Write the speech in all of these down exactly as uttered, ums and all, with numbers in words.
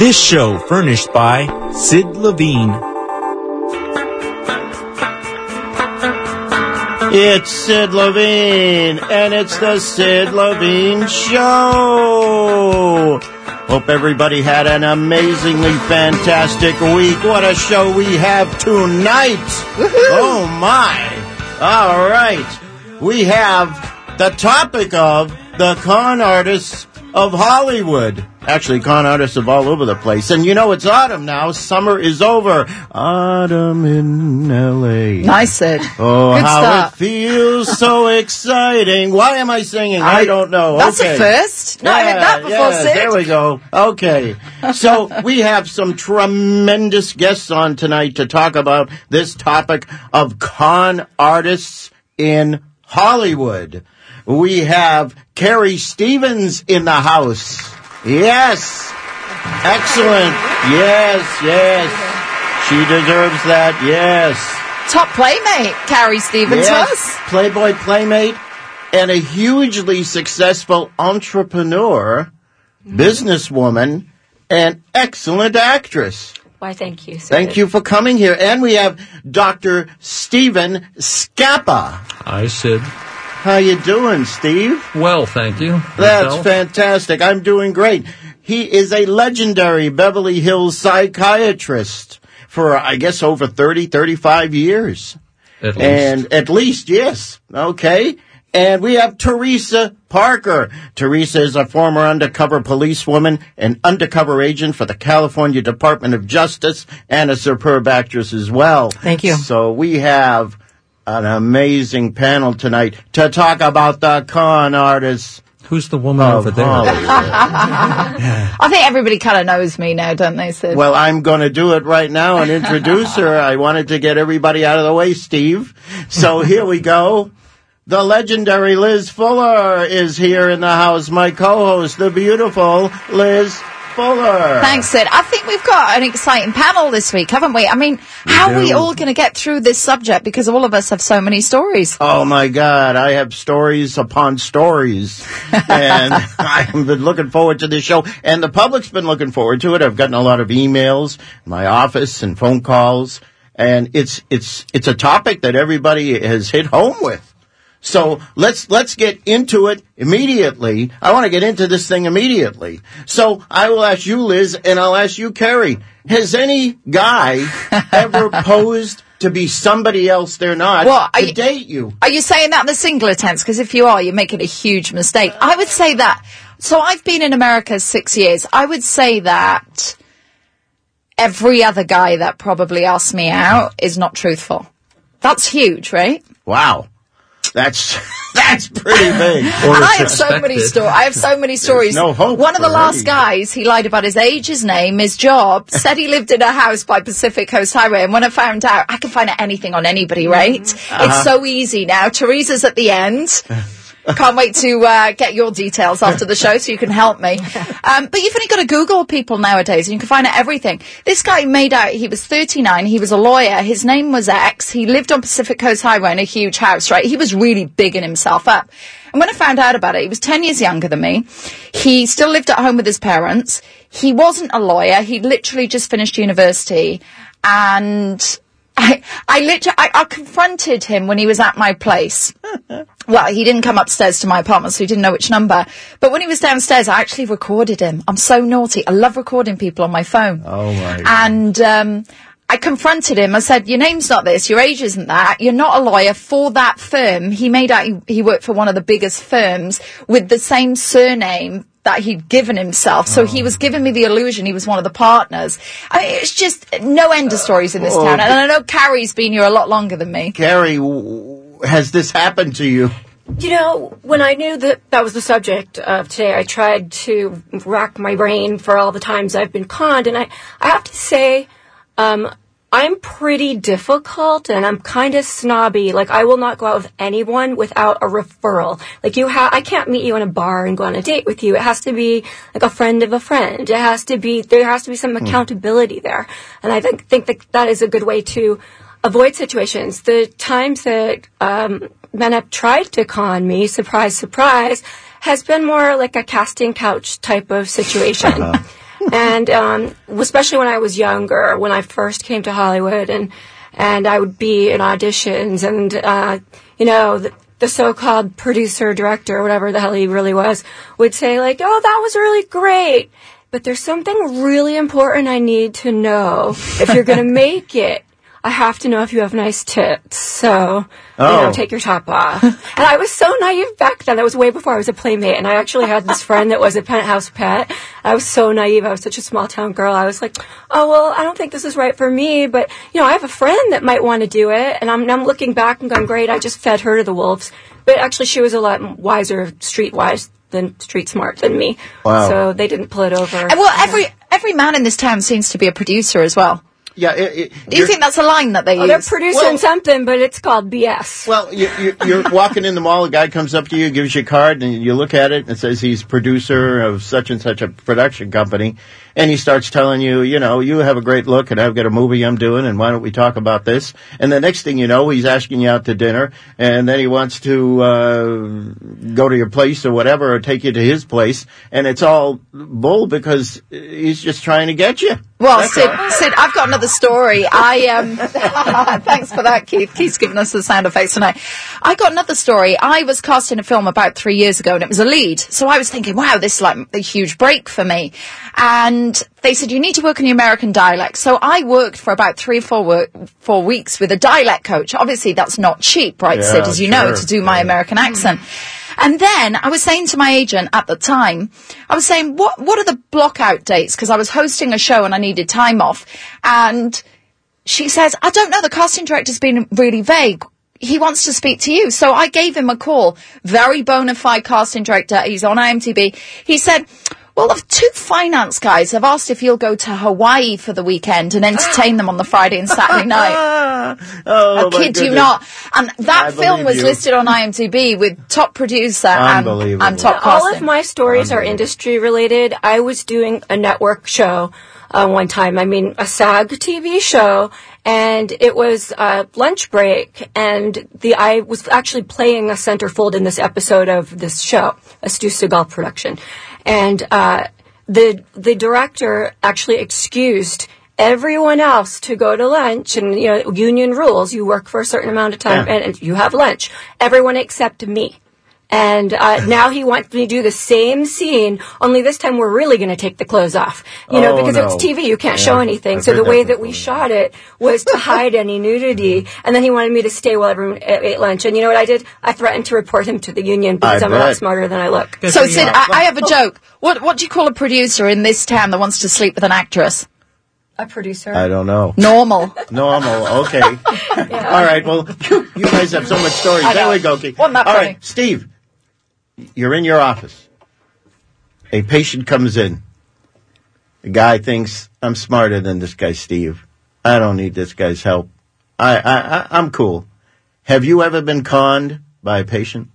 This show furnished by Sid Levine. It's Sid Levine, and it's the Sid Levine Show. Hope everybody had an amazingly fantastic week. What a show we have tonight. Woo-hoo. Oh, my. All right. We have the topic of the con artists of Hollywood. Actually, con artists of all over the place. And you know, it's autumn now. Summer is over. Autumn in L A. Nice, Sid. Oh, Good how start. it feels so exciting. Why am I singing? I, I don't know. That's okay. a first. No, yeah, I heard that before, yeah, Sid. There we go. Okay. So we have some tremendous guests on tonight to talk about this topic of con artists in Hollywood. We have Carrie Stevens in the house. Yes. Excellent. Yes, yes. She deserves that. Yes. Top playmate, Carrie Stevens Yes. was. Playboy playmate and a hugely successful entrepreneur, mm-hmm. businesswoman, and excellent actress. Why, thank you, sir. Thank you for coming here. And we have Doctor Stephen Scappa. Hi, Sid. How you doing, Steve? Well, thank you. That's Yourself? fantastic. I'm doing great. He is a legendary Beverly Hills psychiatrist for, I guess, over thirty, thirty-five years. At least. And at least, yes. Okay. And we have Teresa Parker. Teresa is a former undercover policewoman, an undercover agent for the California Department of Justice, and a superb actress as well. Thank you. So we have an amazing panel tonight to talk about the con artists. Who's the woman of over there? I think everybody kind of knows me now, don't they, Sid? Well, I'm going to do it right now and introduce her. I wanted to get everybody out of the way, Steve. So here we go. The legendary Liz Fuller is here in the house. My co-host, the beautiful Liz Fuller. Thanks, Sid. I think we've got an exciting panel this week, haven't we? I mean, how do. are we all going to get through this subject? Because all of us have so many stories. Oh, my God. I have stories upon stories. And I've been looking forward to this show. And the public's been looking forward to it. I've gotten a lot of emails, my office, and phone calls. And it's it's it's a topic that everybody has hit home with. So let's let's get into it immediately. I want to get into this thing immediately. So I will ask you, Liz, and I'll ask you, Carrie. Has any guy ever posed to be somebody else they're not Well, to you, date you? Are you saying that in the singular tense? Because if you are, you're making a huge mistake. I would say that. So I've been in America six years. I would say that every other guy that probably asks me out is not truthful. That's huge, right? Wow. That's that's pretty big. Or And I have it's so many expected. stories. I have so many stories. no hope One of the for last any. guys, he lied about his age, his name, his job, said he lived in a house by Pacific Coast Highway. And when I found out, I can find out anything on anybody, right? Uh-huh. It's so easy now. Teresa's at the end. Can't wait to uh, get your details after the show so you can help me. Um, but you've only got to Google people nowadays and you can find out everything. This guy made out he was thirty-nine. He was a lawyer. His name was X. He lived on Pacific Coast Highway in a huge house, right? He was really bigging himself up. And when I found out about it, he was ten years younger than me. He still lived at home with his parents. He wasn't a lawyer. He'd literally just finished university. And I, I literally, I, I confronted him when he was at my place. Well, he didn't come upstairs to my apartment, so he didn't know which number. But when he was downstairs, I actually recorded him. I'm so naughty. I love recording people on my phone. Oh, my God. And um, I confronted him. I said, your name's not this. Your age isn't that. You're not a lawyer for that firm. He made out he, he worked for one of the biggest firms with the same surname that he'd given himself. So oh. he was giving me the illusion he was one of the partners. I mean, it's just no end of stories in this Oh, town. And I know Carrie's been here a lot longer than me. Carrie, w- has this happened to you? You know, when I knew that that was the subject of today, I tried to rack my brain for all the times I've been conned. And I, I have to say, um, I'm pretty difficult and I'm kind of snobby. Like, I will not go out with anyone without a referral. Like, you ha- I can't meet you in a bar and go on a date with you. It has to be like a friend of a friend. It has to be, there has to be some accountability there. And I think, think that that is a good way to avoid situations. The times that, um, men have tried to con me, surprise, surprise, has been more like a casting couch type of situation. Uh-huh. and um, especially when I was younger, when I first came to Hollywood, and and I would be in auditions, and uh, you know, the, the so-called producer, director, whatever the hell he really was, would say like, "Oh, that was really great, but there's something really important I need to know if you're going to make it. I have to know if you have nice tits, so, Oh. you know, take your top off." And I was so naive back then. That was way before I was a playmate. And I actually had this friend that was a penthouse pet. I was so naive. I was such a small town girl. I was like, oh, well, I don't think this is right for me. But, you know, I have a friend that might want to do it. And I'm, I'm looking back and going, great, I just fed her to the wolves. But actually, she was a lot wiser, streetwise than street smart than me. Wow. So they didn't pull it over. And well, every every man in this town seems to be a producer as well. Yeah. It, it, Do you think that's a line that they Oh, use? they're producing Well- something, but it's called B S. Well, you, you, you're walking in the mall, a guy comes up to you, gives you a card, and you look at it, and it says he's producer of such and such a production company, and he starts telling you, you know, you have a great look, and I've got a movie I'm doing, and why don't we talk about this? And the next thing you know, he's asking you out to dinner, and then he wants to uh go to your place or whatever, or take you to his place, and it's all bull because he's just trying to get you. Well, That's Sid, all. Sid, I've got another story. I um, thanks for that, Keith. Keith's giving us the sound effects tonight. I got another story. I was cast in a film about three years ago, and it was a lead. So I was thinking, wow, this is like a huge break for me. And they said, you need to work on your American dialect. So I worked for about three or four, work, four weeks with a dialect coach. Obviously, that's not cheap, right, Yeah, Sid, as you know, sure. to do my Yeah. American accent. And then I was saying to my agent at the time, I was saying, what what are the block out dates? Because I was hosting a show and I needed time off. And she says, I don't know, the casting director's been really vague. He wants to speak to you. So I gave him a call. Very bona fide casting director. He's on I M D B. He said, well, the two finance guys have asked if you'll go to Hawaii for the weekend and entertain them on the Friday and Saturday night. Oh, I my kid you goodness. not. And that I film believe was you. listed on I M D B with top producer and, Unbelievable. and top All casting. of my stories are industry related. I was doing a network show uh, one time. I mean, a SAG T V show, and it was uh, lunch break, and the I was actually playing a centerfold in this episode of this show, a Stu Seagal production, and uh, the the director actually excused everyone else to go to lunch, and you know, union rules, you work for a certain amount of time Yeah. and, and you have lunch. Everyone except me. And uh, now he wants me to do the same scene, only this time we're really going to take the clothes off. You know, Oh, because no. it's T V, you can't Yeah, show anything. I've So heard the that way that we before. shot it was to hide any nudity. And then he wanted me to stay while everyone ate lunch. And you know what I did? I threatened to report him to the union because I I'm a lot bet. smarter than I look. So, Sid, I, I have a joke. What what do you call a producer in this town that wants to sleep with an actress? A producer. I don't know. Normal. Normal, okay. All right, well, you, you guys have so much stories. I There know. we go, Keith. Wasn't that All funny? right, Steve, you're in your office. A patient comes in. The guy thinks, I'm smarter than this guy, Steve. I don't need this guy's help. I, I, I, I'm cool. Have you ever been conned by a patient?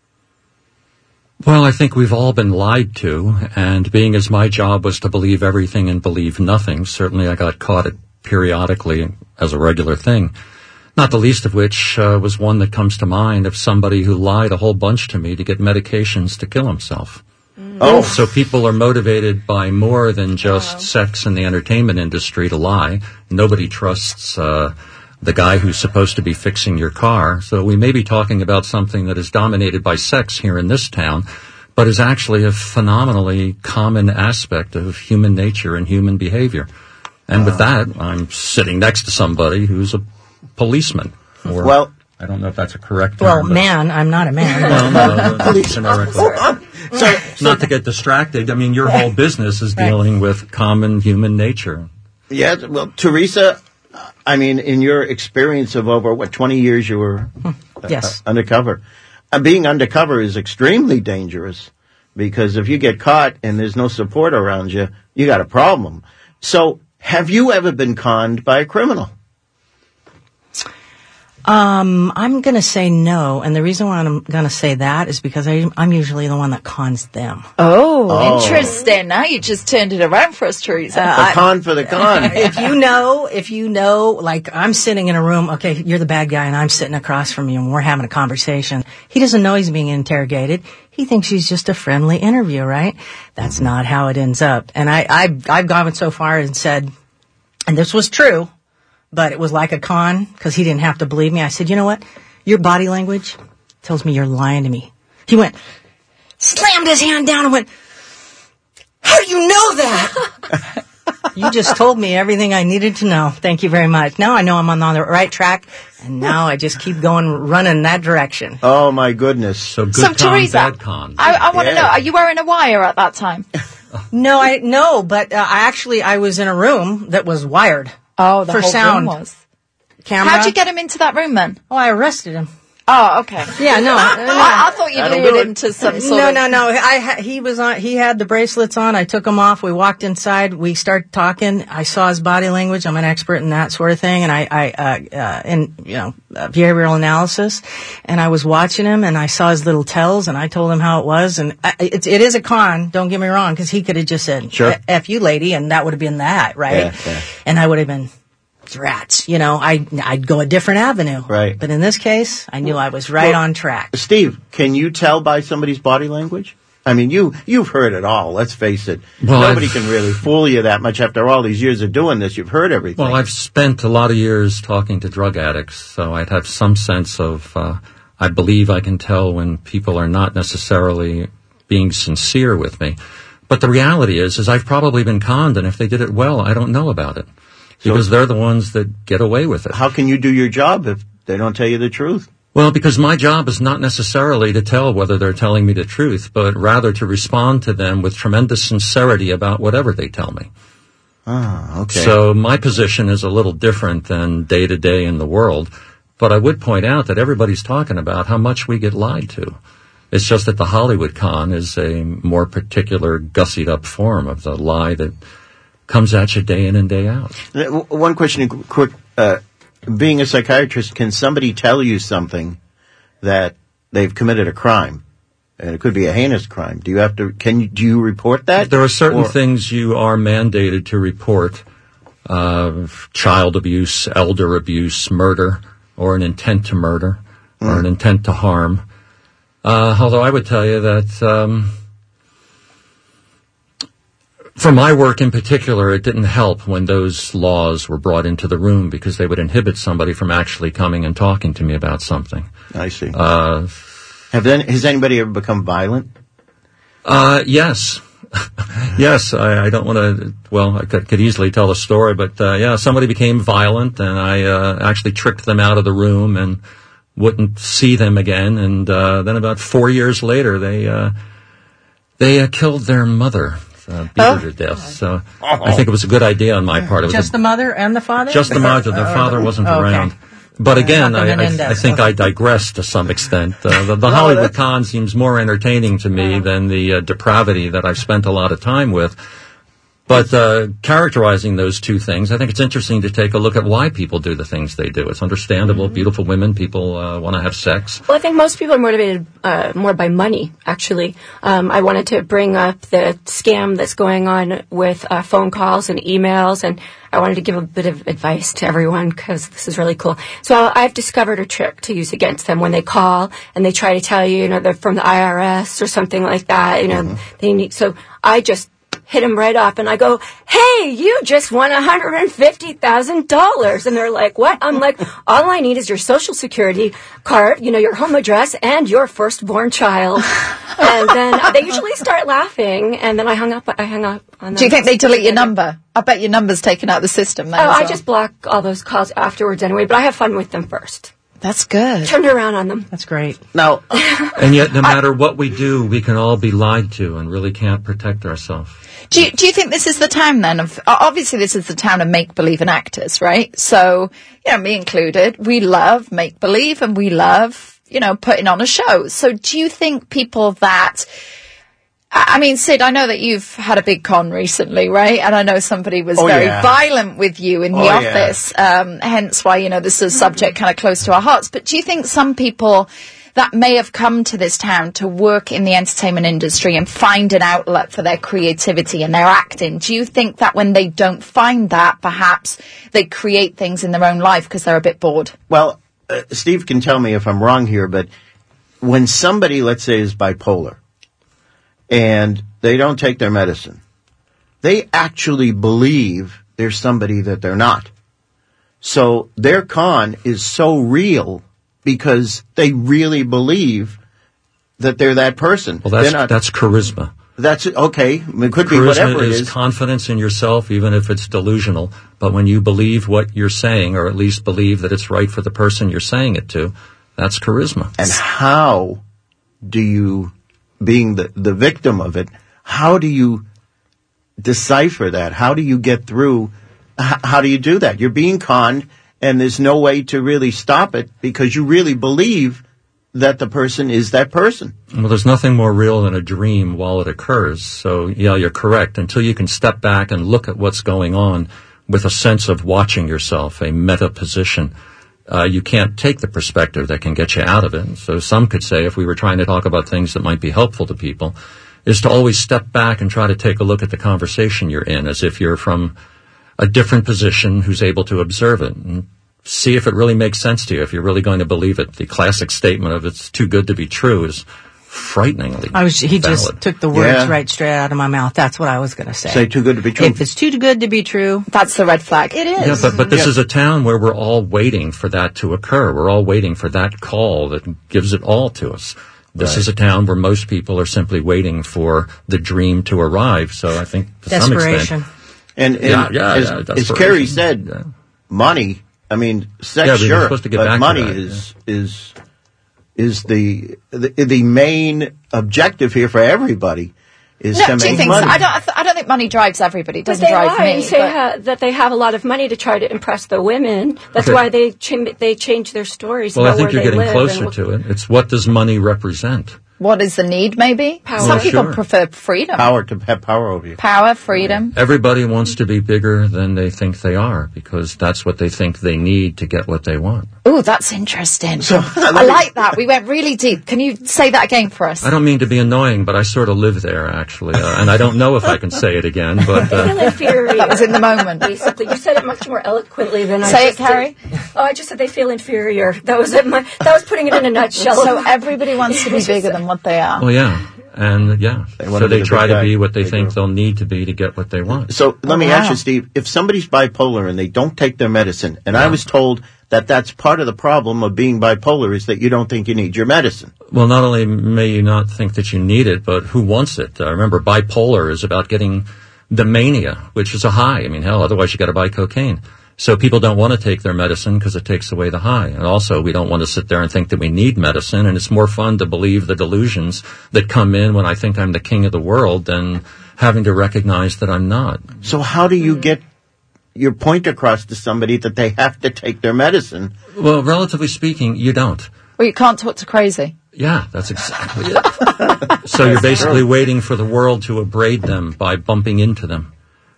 Well, I think we've all been lied to, and being as my job was to believe everything and believe nothing, certainly I got caught it periodically as a regular thing. Not the least of which uh, was one that comes to mind of somebody who lied a whole bunch to me to get medications to kill himself. Oh, So people are motivated by more than just sex in the entertainment industry to lie. Nobody trusts uh, the guy who's supposed to be fixing your car. So we may be talking about something that is dominated by sex here in this town, but is actually a phenomenally common aspect of human nature and human behavior. And with that, I'm sitting next to somebody who's a policeman. Or, Well- I don't know if that's a correct Well, term. but- man, I'm not a man. No, no, no, no, generically. so, Not to get distracted. I mean, your whole business is dealing with common human nature. yeah, well, Teresa, I mean, in your experience of over, what, twenty years you were uh, Yes. uh, undercover. Uh, being undercover is extremely dangerous because if you get caught and there's no support around you, you got a problem. So, have you ever been conned by a criminal? Um, I'm going to say no, and the reason why I'm going to say that is because I, I'm usually the one that cons them. Oh, oh, interesting. Now you just turned it around for us, Teresa. Uh, the con for the con. If you know, if you know, like I'm sitting in a room, okay, you're the bad guy and I'm sitting across from you and we're having a conversation. He doesn't know he's being interrogated. He thinks he's just a friendly interview, right? That's mm-hmm. not how it ends up. And I, I, I've gone so far and said, and this was true, but it was like a con because he didn't have to believe me. I said, you know what? Your body language tells me you're lying to me. He went, slammed his hand down and went, how do you know that? You just told me everything I needed to know. Thank you very much. Now I know I'm on the right track, and now I just keep going, running in that direction. Oh, my goodness. So good so, con, Teresa, bad con. I, I want to Yeah. know, are you wearing a wire at that time? No, I no, but uh, I actually I was in a room that was wired. Oh, the for whole sound. room was. Camera. How'd you get him into that room then? Oh, I arrested him. Oh, okay. Yeah, no. I, I thought you That'll lured do it. him to some sort No, of... no, no. I ha- he was on. He had the bracelets on. I took them off. We walked inside. We started talking. I saw his body language. I'm an expert in that sort of thing, and I, I, uh, uh in you know, uh, behavioral analysis. And I was watching him, and I saw his little tells, and I told him how it was. And I, it, it is a con. Don't get me wrong, because he could have just said, Sure. "F you, lady," and that would have been that, right? Yeah, yeah. And I would have been. Rats, you know, I, I'd go a different avenue. Right. But in this case, I knew I was right Well, on track. Steve, can you tell by somebody's body language? I mean, you, you've heard it all, let's face it. Well, Nobody I've- can really fool you that much after all these years of doing this. You've heard everything. Well, I've spent a lot of years talking to drug addicts, so I'd have some sense of, uh, I believe I can tell when people are not necessarily being sincere with me. But the reality is, is I've probably been conned, and if they did it well, I don't know about it. Because So- they're the ones that get away with it. How can you do your job if they don't tell you the truth? Well, because my job is not necessarily to tell whether they're telling me the truth, but rather to respond to them with tremendous sincerity about whatever they tell me. Ah, okay. So my position is a little different than day to day in the world, but I would point out that everybody's talking about how much we get lied to. It's just that the Hollywood con is a more particular, gussied up form of the lie that comes at you day in and day out. Uh, One question, quick. Uh, being a psychiatrist, can somebody tell you something that they've committed a crime? And it could be a heinous crime. Do you have to, can you, do you report that? There are certain Or- things you are mandated to report, uh, child abuse, elder abuse, murder, or an intent to murder, or Mm. an intent to harm. Uh, although I would tell you that, um, for my work in particular, it didn't help when those laws were brought into the room because they would inhibit somebody from actually coming and talking to me about something. I see. Uh, Have then, has anybody ever become violent? Uh, yes. yes, I, I don't want to, well, I could, could easily tell a story, but, uh, yeah, somebody became violent and I, uh, actually tricked them out of the room and wouldn't see them again. And, uh, then about four years later, they, uh, they, uh, killed their mother, uh, beat Oh. her to death. So I think it was a good idea on my part. It was Just a, the mother and the father? just the mother. The father wasn't Oh, okay. around. But again, Not I, the I, Menendez. I think I digress to some extent. Uh, the the Hollywood con seems more entertaining to me than the uh, depravity that I've spent a lot of time with. But uh, characterizing those two things, I think it's interesting to take a look at why people do the things they do. It's understandable. Mm-hmm. Beautiful women, people uh, want to have sex. Well, I think most people are motivated uh, more by money, actually. Um, I wanted to bring up the scam that's going on with uh, phone calls and emails, and I wanted to give a bit of advice to everyone because this is really cool. So I've discovered a trick to use against them when they call and they try to tell you, you know, they're from the I R S or something like that. You know, Mm-hmm. they need. So I just hit them right off and I go, hey, you just won one hundred fifty thousand dollars. And they're like, what? I'm like, all I need is your social security card, you know, your home address and your firstborn child. And then they usually start laughing and then I hung up, I hung up on them. Do you think they delete your number? I bet your number's taken out of the system now. Oh, as I well. just block all those calls afterwards anyway, but I have fun with them first. That's good. Turned around on them. That's great. Now, And yet, no matter what we do, we can all be lied to and really can't protect ourselves. Do you, do you think this is the time then of, obviously this is the town of make-believe and actors, right? So, you know, me included, we love make-believe and we love, you know, putting on a show. So do you think people that I mean, Sid, I know that you've had a big con recently, right? And I know somebody was Oh, very yeah. violent with you in the Oh, yeah. office, um, hence why, you know, this is a subject kind of close to our hearts. But do you think some people that may have come to this town to work in the entertainment industry and find an outlet for their creativity and their acting, do you think that when they don't find that, perhaps they create things in their own life because they're a bit bored? Well, uh, Steve can tell me if I'm wrong here, but when somebody, let's say, is bipolar and they don't take their medicine, they actually believe they're somebody that they're not. So their con is so real because they really believe that they're that person. Well, that's They're not, that's charisma. that's okay. It could be Charisma whatever it is, is. confidence in yourself, even if it's delusional. But when you believe what you're saying, or at least believe that it's right for the person you're saying it to, that's charisma. And how do you, being the, the victim of it, how do you decipher that? How do you get through? H- how do you do that? You're being conned, and there's no way to really stop it because you really believe that the person is that person. Well, there's nothing more real than a dream while it occurs. So, yeah, you're correct. Until you can step back and look at what's going on with a sense of watching yourself, a meta position, uh, you can't take the perspective that can get you out of it. So some could say, if we were trying to talk about things that might be helpful to people, is to always step back and try to take a look at the conversation you're in as if you're from a different position who's able to observe it and see if it really makes sense to you, if you're really going to believe it. The classic statement of it's too good to be true is frighteningly I was, he just valid. took the words Yeah. right straight out of my mouth. That's what I was going to say. Say too good to be true. If it's too good to be true, That's the red flag. it is. Yeah, but, but this Yeah. is a town where we're all waiting for that to occur. We're all waiting for that call that gives it all to us. This Right. is a town where most people are simply waiting for the dream to arrive. So I think to some Desperation. extent, And, and Yeah, yeah, as, yeah, as desperation. Carrie said, Yeah. money, I mean, sex, Yeah, we were sure, supposed to get but back to money that, is, is, is the, the, the main objective here for everybody is No, to do you make think money. so? I don't. I, th- I don't think money drives everybody. It But doesn't they drive lie me. and say but- ha- that they have a lot of money to try to impress the women. That's Okay. why they ch- they change their stories well, I about think where you're they getting live closer and to it. It's what does money represent? What is the need, maybe? Power. Some Well, people sure. prefer freedom. Power to have power over you. Power, freedom. Everybody wants to be bigger than they think they are because that's what they think they need to get what they want. Oh, that's interesting. So, I let me- like that. We went really deep. Can you say that again for us? I don't mean to be annoying, but I sort of live there, actually. Uh, and I don't know if I can say it again, but... they Uh, feel inferior. That was in the moment. Basically, you said it much more eloquently than I Say it, just did. Carrie. Oh, I just said they feel inferior. That was it. My, that was putting it in a nutshell. So everybody wants to be bigger than what they are. well, yeah. And, yeah. They wanna so be they the try big to guy, be what they big think girl. they'll need to be to get what they want. So let me wow. ask you, Steve, if somebody's bipolar and they don't take their medicine, and I was told that that's part of the problem of being bipolar is that you don't think you need your medicine. Well, not only may you not think that you need it, but who wants it? Uh, remember, bipolar is about getting the mania, which is a high. I mean, hell, otherwise you got to buy cocaine. So people don't want to take their medicine because it takes away the high. And also, we don't want to sit there and think that we need medicine. And it's more fun to believe the delusions that come in when I think I'm the king of the world than having to recognize that I'm not. So how do you get your point across to somebody that they have to take their medicine? Well, relatively speaking, you don't. Well, you can't talk to crazy. Yeah, that's exactly it. So you're basically waiting for the world to abrade them by bumping into them.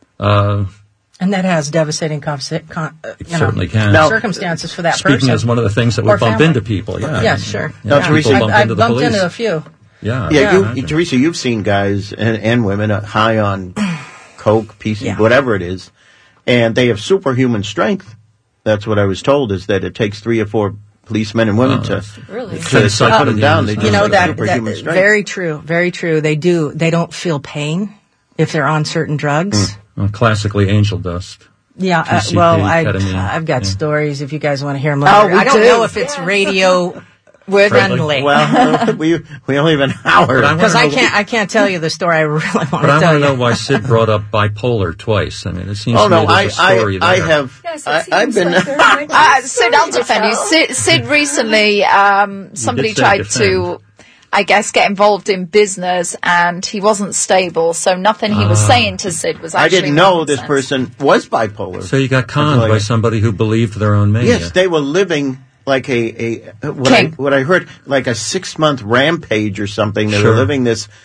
Uh, And that has devastating conse- con- uh, it you certainly know, can. Now, circumstances for that Speaking person. as one of the things that Or would bump family. into people, yeah. Yeah, sure. Now, Yeah, Teresa, people bump I've into the bumped police. into a few. Yeah, Yeah, I you, imagine. Teresa, you've seen guys and, and women uh, high on coke, P C, Yeah. whatever it is, and they have superhuman strength. That's what I was told, is that it takes three or four policemen and women Oh, to, Really? to, to put them down. They You just You know, have that, that superhuman strength. very true, very true. They do, they don't feel pain if they're on certain drugs. Well, classically angel dust. Yeah, uh, P C P, well, I, ketamine, I've got yeah. stories if you guys want to hear them. Oh, later. we I don't do. know if it's radio friendly. Well, we we only have an hour. But I Because I wanna know- can't, I can't tell you the story I really want But to I tell want to you. know why Sid brought up bipolar twice. I mean, it seems Oh to me no, I there's a story I, I there. have Yes, I, it seems I've been like there might be Uh, a Sid, story I'll to defend you. tell. Sid, Sid recently, um, somebody say tried defend. to, I guess, get involved in business, and he wasn't stable. So nothing he was Ah. saying to Sid was I actually didn't know this nonsense. person was bipolar. So you got conned Until I- by somebody who believed their own mania. Yes, they were living like a, a what, I, King. what I heard, like a six month rampage or something. They Sure. were living this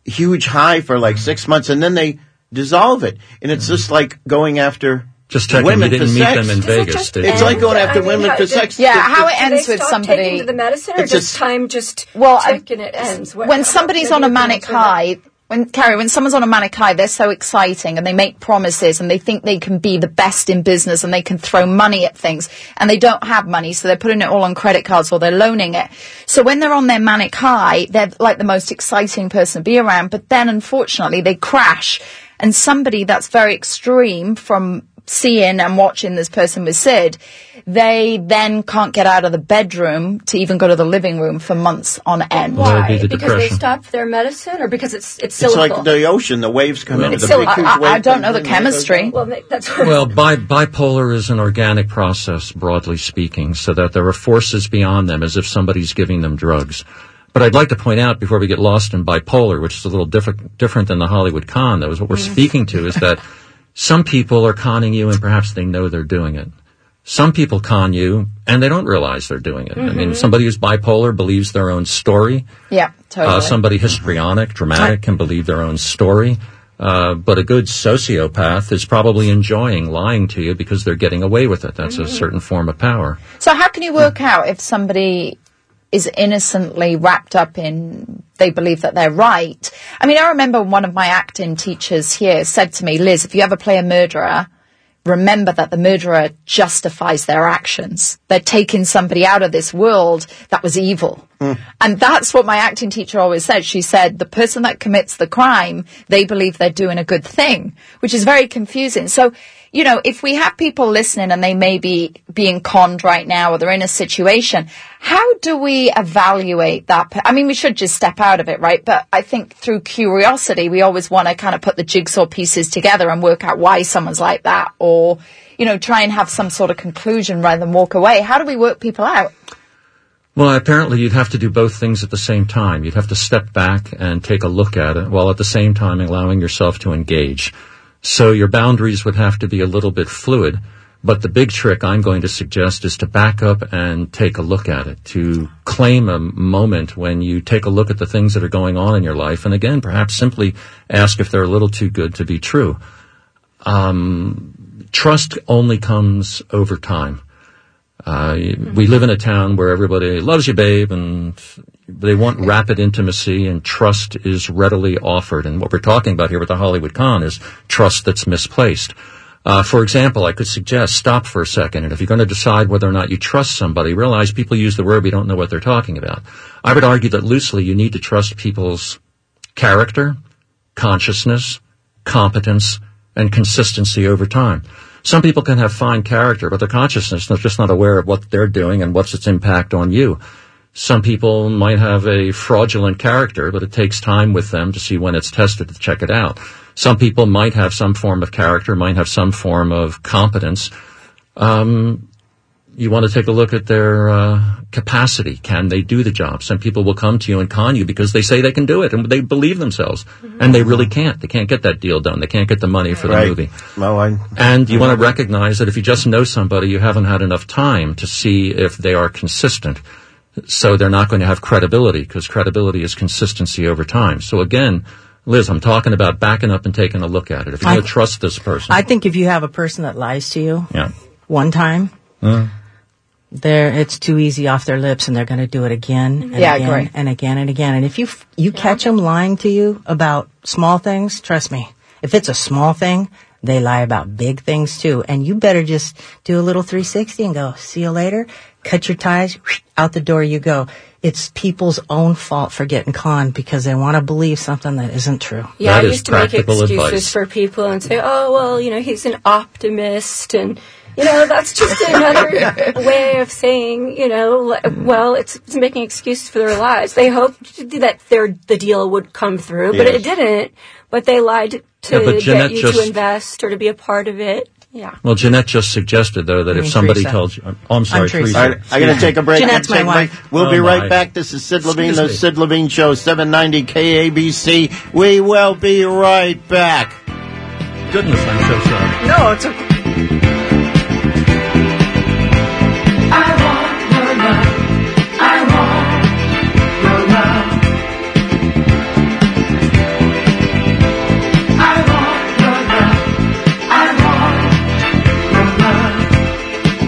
huge high for like six months, and then they dissolve it. And it's just like going after Just checking women you didn't for meet sex. them in Does it Vegas, just did It's you? like going end? after I mean, women how- for does- sex. Yeah, It- how it- it Do ends they with stop somebody. taking the medicine, or It's does just- time just Well, I- tick and it ends? What- when how- somebody's maybe on a you can manic answer that. high, when Carrie, when someone's on a manic high, they're so exciting and they make promises and they think they can be the best in business and they can throw money at things, and they don't have money, so they're putting it all on credit cards or they're loaning it. So when they're on their manic high, they're like the most exciting person to be around, but then unfortunately they crash, and somebody that's very extreme from seeing and watching this person with Sid, they then can't get out of the bedroom to even go to the living room for months on end. Well, that'd Why? be the Because they depression. stopped their medicine, or because it's it's It's cyclical? like the ocean. The waves come in. It's the still- big, I, huge I, wave I don't comes know the in, and it goes chemistry. down. well, ma- that's what Well, bi- bipolar is an organic process, broadly speaking, so that there are forces beyond them, as if somebody's giving them drugs. But I'd like to point out, before we get lost in bipolar, which is a little different, different than the Hollywood con, that was what we're speaking to, is that some people are conning you and perhaps they know they're doing it. Some people con you and they don't realize they're doing it. I mean, somebody who's bipolar believes their own story. Yeah, totally. Uh, somebody histrionic, dramatic, can believe their own story. Uh, but a good sociopath is probably enjoying lying to you because they're getting away with it. That's a certain form of power. So how can you work out if somebody is innocently wrapped up in they believe that they're right? I mean, I remember one of my acting teachers here said to me, Liz, if you ever play a murderer, remember that the murderer justifies their actions. They're taking somebody out of this world that was evil. Mm. And that's what my acting teacher always said. She said, the person that commits the crime, they believe they're doing a good thing, which is very confusing. So, you know, if we have people listening and they may be being conned right now or they're in a situation, how do we evaluate that? pe- I mean, we should just step out of it, right? But I think through curiosity, we always want to kind of put the jigsaw pieces together and work out why someone's like that, or, you know, try and have some sort of conclusion rather than walk away. How do we work people out? Well, apparently you'd have to do both things at the same time. You'd have to step back and take a look at it while at the same time allowing yourself to engage. So your boundaries would have to be a little bit fluid. But the big trick I'm going to suggest is to back up and take a look at it, to claim a moment when you take a look at the things that are going on in your life. And again, perhaps simply ask if they're a little too good to be true. Um, trust only comes over time. Uh, we live in a town where everybody loves you, babe, and they want rapid intimacy, and trust is readily offered. And what we're talking about here with the Hollywood con is trust that's misplaced. Uh, for example, I could suggest stop for a second, and if you're going to decide whether or not you trust somebody, realize people use the word, we don't know what they're talking about. I would argue that loosely you need to trust people's character, consciousness, competence, and consistency over time. Some people can have fine character, but their consciousness is just not aware of what they're doing and what's its impact on you. Some people might have a fraudulent character, but it takes time with them to see when it's tested to check it out. Some people might have some form of character, might have some form of competence. Um, you want to take a look at their uh, capacity. Can they do the job? Some people will come to you and con you because they say they can do it, and they believe themselves, mm-hmm. and they really can't. They can't get that deal done. They can't get the money for the right. movie. Well, I, and you want to recognize that if you just know somebody, you haven't had enough time to see if they are consistent. So they're not going to have credibility, because credibility is consistency over time. So again, Liz, I'm talking about backing up and taking a look at it. If you're going to trust this person. I think if you have a person that lies to you yeah. one time, uh, they're, it's too easy off their lips, and they're going to do it again and yeah, again I agree. and again and again. And if you you yeah. catch them lying to you about small things, trust me, if it's a small thing, they lie about big things too. And you better just do a little three sixty and go, see you later. Cut your ties, out the door you go. It's people's own fault for getting conned because they want to believe something that isn't true. Yeah, that I is used to make excuses advice. for people and say, oh, well, you know, he's an optimist, and, you know, that's just another way of saying, you know, well, it's, it's making excuses for their lives. They hoped that their the deal would come through, but yes. it didn't. But they lied to yeah, get Jeanette you just, to invest or to be a part of it. Yeah. Well, Jeanette just suggested, though, that I if mean, somebody Teresa. told you... Oh, I'm sorry, I'm Teresa. Teresa. All right, I got to take a break. Jeanette's I gotta my take a wife. break. We'll Oh, be my. right back. This is Sid Levine, Excuse the me. Sid Levine Show, seven ninety K A B C. We will be right back. Goodness, I'm so sorry. No, it's okay.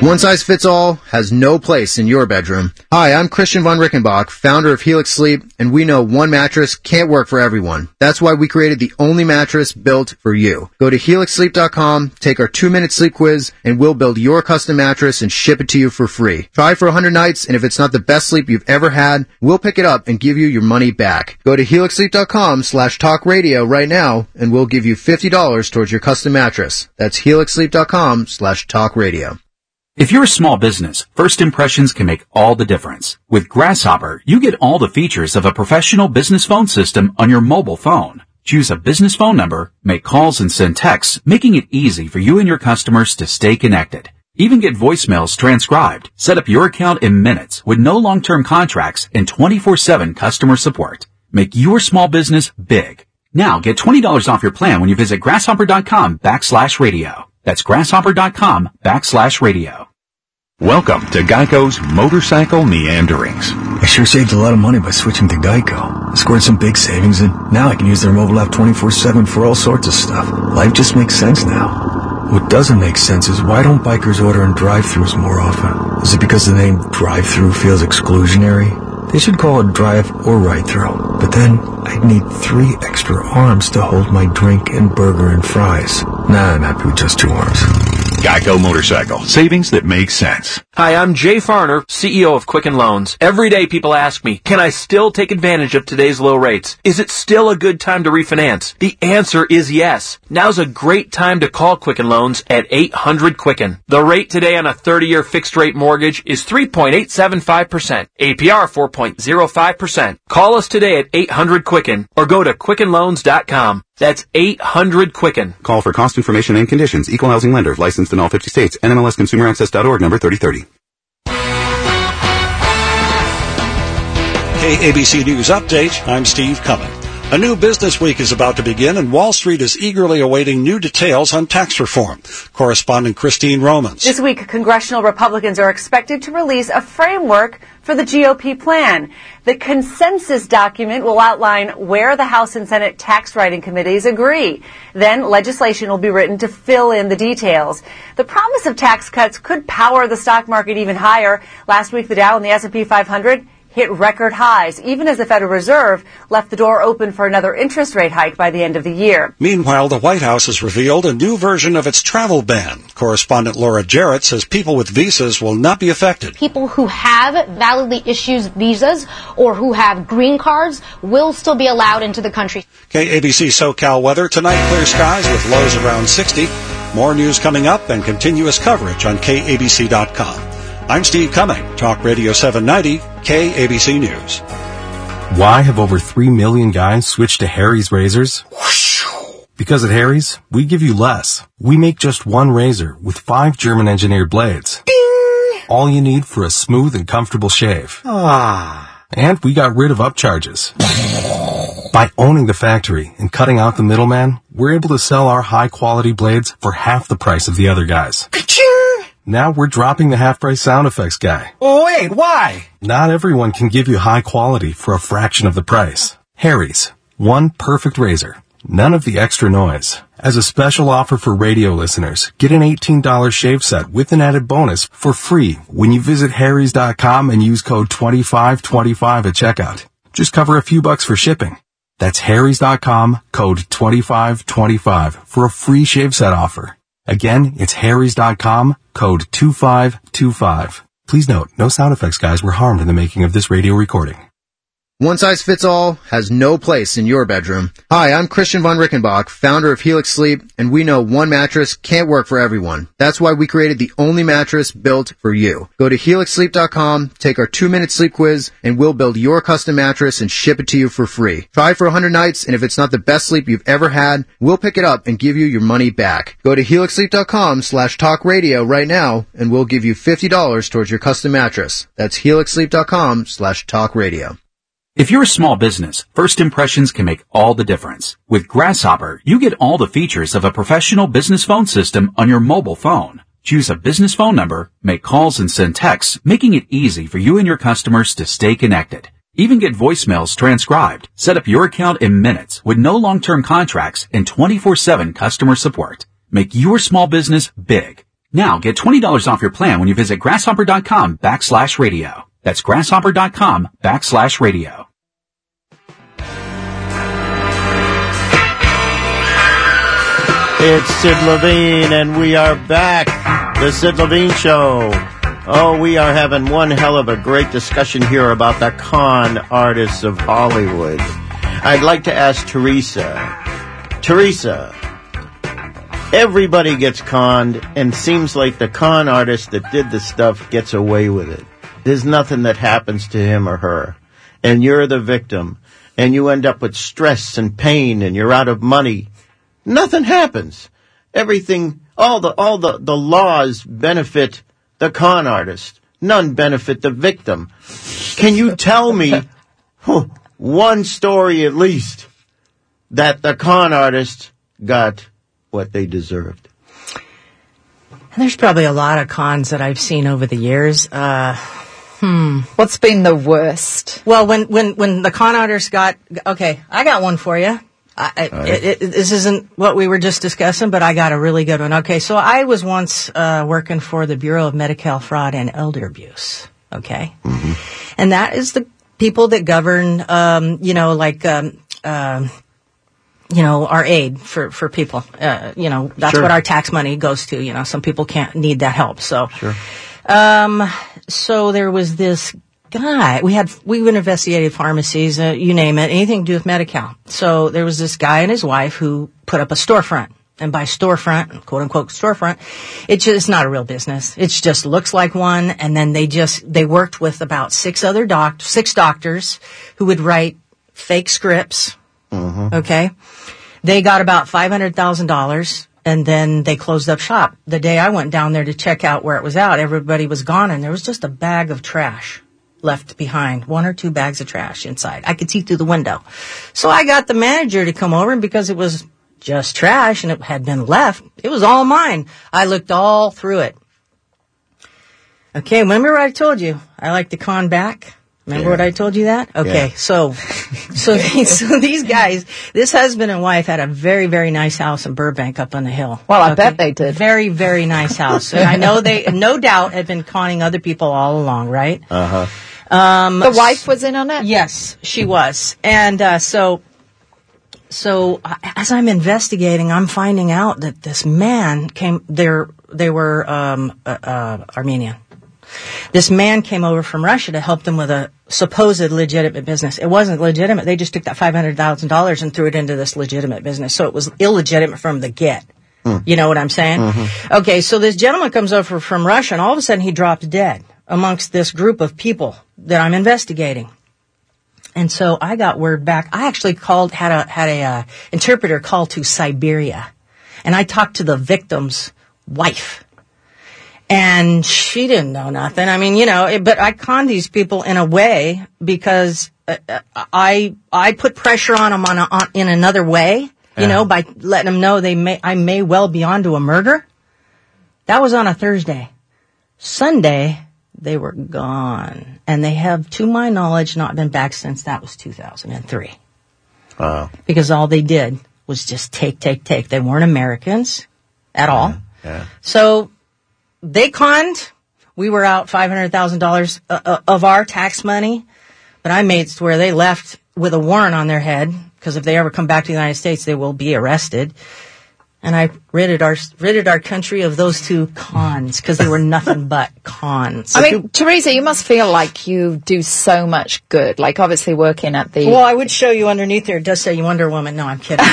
One size fits all has no place in your bedroom. Hi, I'm Christian von Rickenbach, founder of Helix Sleep, and we know one mattress can't work for everyone. That's why we created the only mattress built for you. Go to helix sleep dot com, take our two-minute sleep quiz, and we'll build your custom mattress and ship it to you for free. Try for one hundred nights, and if it's not the best sleep you've ever had, we'll pick it up and give you your money back. Go to helix sleep dot com slash talk radio right now, and we'll give you fifty dollars towards your custom mattress. That's helix sleep dot com slash talk radio. If you're a small business, first impressions can make all the difference. With Grasshopper, you get all the features of a professional business phone system on your mobile phone. Choose a business phone number, make calls and send texts, making it easy for you and your customers to stay connected. Even get voicemails transcribed. Set up your account in minutes with no long-term contracts and twenty-four seven customer support. Make your small business big. Now get twenty dollars off your plan when you visit grasshopper dot com backslash radio. That's grasshopper dot com backslash radio. Welcome to Geico's Motorcycle Meanderings. I sure saved a lot of money by switching to Geico. I scored some big savings, and now I can use their mobile app twenty-four seven for all sorts of stuff. Life just makes sense now. What doesn't make sense is why don't bikers order in drive-thrus more often? Is it because the name drive-thru feels exclusionary? They should call it drive or ride-through. But then I'd need three extra arms to hold my drink and burger and fries. Nah, I'm happy with just two arms. Geico Motorcycle. Savings that make sense. Hi, I'm Jay Farner, C E O of Quicken Loans. Every day people ask me, can I still take advantage of today's low rates? Is it still a good time to refinance? The answer is yes. Now's a great time to call Quicken Loans at eight hundred Quicken. The rate today on a thirty-year fixed-rate mortgage is three point eight seven five percent. A P R four point zero five percent. Call us today at eight hundred Quicken or go to quicken loans dot com. That's eight hundred Quicken. Call for cost information and conditions. Equal housing lender. Licensed in all fifty states. N M L S Consumer Access dot org. Number thirty thirty. K A B C News Update. I'm Steve Cumming. A new business week is about to begin, and Wall Street is eagerly awaiting new details on tax reform. Correspondent Christine Romans. This week, congressional Republicans are expected to release a framework for the G O P plan. The consensus document will outline where the House and Senate tax writing committees agree. Then legislation will be written to fill in the details. The promise of tax cuts could power the stock market even higher. Last week, the Dow and the S and P five hundred hit record highs, even as the Federal Reserve left the door open for another interest rate hike by the end of the year. Meanwhile, the White House has revealed a new version of its travel ban. Correspondent Laura Jarrett says people with visas will not be affected. People who have validly issued visas or who have green cards will still be allowed into the country. K A B C SoCal weather. Tonight, clear skies with lows around sixty. More news coming up and continuous coverage on K A B C dot com. I'm Steve Cumming, Talk Radio seven ninety, K A B C News. Why have over three million guys switched to Harry's razors? Because at Harry's, we give you less. We make just one razor with five German-engineered blades. Ding! All you need for a smooth and comfortable shave. Ah. And we got rid of upcharges. By owning the factory and cutting out the middleman, we're able to sell our high-quality blades for half the price of the other guys. Now we're dropping the half-price sound effects guy. Oh, wait, why? Not everyone can give you high quality for a fraction of the price. Harry's. One perfect razor. None of the extra noise. As a special offer for radio listeners, get an eighteen dollars shave set with an added bonus for free when you visit harrys dot com and use code twenty-five twenty-five at checkout. Just cover a few bucks for shipping. That's harrys dot com, code twenty-five twenty-five for a free shave set offer. Again, it's harrys dot com, code two five two five. Please note, no sound effects guys were harmed in the making of this radio recording. One size fits all has no place in your bedroom. Hi, I'm Christian von Rickenbach, founder of Helix Sleep, and we know one mattress can't work for everyone. That's why we created the only mattress built for you. Go to helix sleep dot com, take our two-minute sleep quiz, and we'll build your custom mattress and ship it to you for free. Try for one hundred nights, and if it's not the best sleep you've ever had, we'll pick it up and give you your money back. Go to helix sleep dot com slash talk radio right now, and we'll give you fifty dollars towards your custom mattress. That's helix sleep dot com slash talk radio. If you're a small business, first impressions can make all the difference. With Grasshopper, you get all the features of a professional business phone system on your mobile phone. Choose a business phone number, make calls and send texts, making it easy for you and your customers to stay connected. Even get voicemails transcribed. Set up your account in minutes with no long-term contracts and twenty-four seven customer support. Make your small business big. Now get twenty dollars off your plan when you visit grasshopper.com backslash radio. That's grasshopper.com backslash radio. It's Sid Levine, and we are back. The Sid Levine Show. Oh, we are having one hell of a great discussion here about the con artists of Hollywood. I'd like to ask Teresa. Teresa, everybody gets conned, and seems like the con artist that did the stuff gets away with it. There's nothing that happens to him or her. And you're the victim. And you end up with stress and pain, and you're out of money. Nothing happens. Everything, all the, all the, the laws benefit the con artist. None benefit the victim. Can you tell me huh, one story at least that the con artist got what they deserved? There's probably a lot of cons that I've seen over the years. Uh, hmm. What's been the worst? Well, when, when, when the con artists got, okay, I got one for you. I, right. it, it, this isn't what we were just discussing, but I got a really good one. Okay, so I was once uh, working for the Bureau of Medi-Cal Fraud and Elder Abuse. Okay, mm-hmm. And that is the people that govern, um, you know, like, um, uh, you know, our aid for for people. Uh, you know, that's sure. what our tax money goes to. You know, some people can't need that help. So, sure. um, so there was this guy. We had, we investigated pharmacies, uh, you name it, anything to do with Medi-Cal. So there was this guy and his wife who put up a storefront. And by storefront, quote unquote storefront, it just, it's not a real business. It just looks like one. And then they just, they worked with about six other doc, six doctors who would write fake scripts. Mm-hmm. Okay. They got about five hundred thousand dollars. And then they closed up shop. The day I went down there to check out where it was at, everybody was gone and there was just a bag of trash left behind, one or two bags of trash inside. I could see through the window. So I got the manager to come over, and because it was just trash and it had been left, it was all mine. I looked all through it. Okay, remember what I told you? I like to con back. Remember yeah. what I told you that? Okay, yeah. so, so, these, so these guys, this husband and wife had a very, very nice house in Burbank up on the hill. Well, I okay? bet they did. Very, very nice house. And I know they, no doubt, had been conning other people all along, right? Uh-huh. Um, the wife was in on it? Yes, she was. And, uh, so, so as I'm investigating, I'm finding out that this man came, they're, they were, um, uh, uh, Armenian. This man came over from Russia to help them with a supposed legitimate business. It wasn't legitimate. They just took that five hundred thousand dollars and threw it into this legitimate business. So it was illegitimate from the get. Mm. You know what I'm saying? Mm-hmm. Okay, so this gentleman comes over from Russia, and all of a sudden he dropped dead amongst this group of people that I'm investigating. And so I got word back. I actually called, had a, had a, uh, interpreter call to Siberia. And I talked to the victim's wife. And she didn't know nothing. I mean, you know, it, but I conned these people in a way because uh, I, I put pressure on them on, a, on in another way, you yeah. know, by letting them know they may, I may well be onto a murder. That was on a Thursday. Sunday, they were gone. And they have, to my knowledge, not been back since that was two thousand three. Wow. Because all they did was just take, take, take. They weren't Americans at all. Yeah. yeah. So they conned. We were out five hundred thousand dollars uh, of our tax money. But I made it to where they left with a warrant on their head. Because if they ever come back to the United States, they will be arrested. And I ridded our ridded our country of those two cons because they were nothing but cons. I mean, Teresa, you must feel like you do so much good. Like, obviously working at the... Well, I would show you underneath there. It does say you Wonder Woman. No, I'm kidding.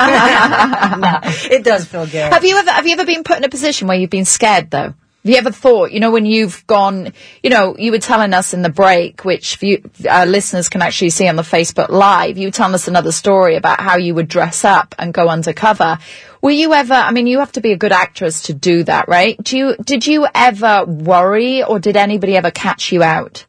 No, it does feel good. Have you ever Have you ever been put in a position where you've been scared, though? Have you ever thought, you know, when you've gone, you know, you were telling us in the break, which view, our listeners can actually see on the Facebook Live, you were telling us another story about how you would dress up and go undercover. Were you ever, I mean, you have to be a good actress to do that, right? Do you, did you ever worry, or did anybody ever catch you out?